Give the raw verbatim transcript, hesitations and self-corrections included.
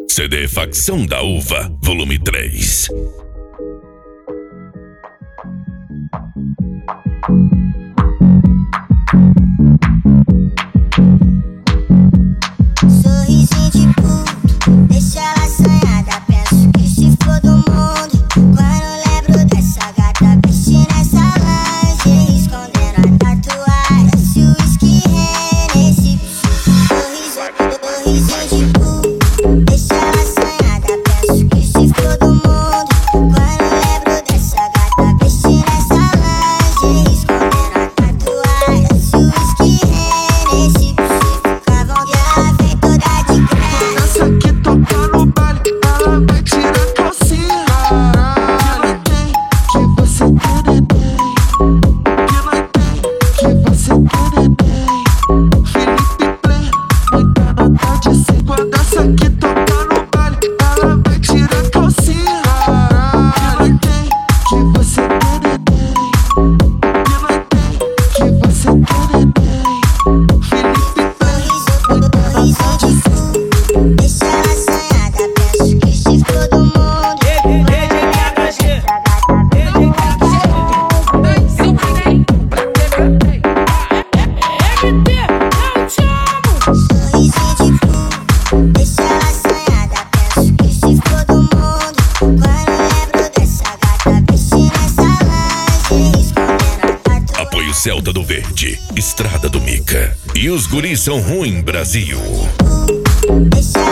C D Facção da Uva, volume três. Sorrisinho de puto, deixa ela assanhada. Penso que se for do mundo quando lembro dessa gata vestindo essa lingerie, escondendo a tatuagem. Desce o whisky Hennessy. Sorrisinho de puto, deixa ela assanhada. Penso que se for do mundo quando lembro dessa gata vestindo essa lingerie, escondendo a tatuagem. Desce o whisky Hennessy. Ficavam que ela vem toda de graça. Essa que toca no baile, ela vai tirar a calcinha. Que não tem, que você tem neném. Que não tem, que você tem neném. Felipe Play, muita nota de cem. Quando essa que toca no baile, ela vai tirar a calcinha. Que não tem, que você tem neném. Que não tem, que você tem neném. Felipe Play, muita nota de cem. Deixa ela assanhada, penso que se for do mundo. Sorrisinho de puto, deixa ela assanhada. Penso que se for do mundo quando lembro dessa gata vestindo essa lingerie, escondendo a tatuagem. Apoio Celta do Verde, Estrada do Mica. E os guris são ruim, Brasil. Deixa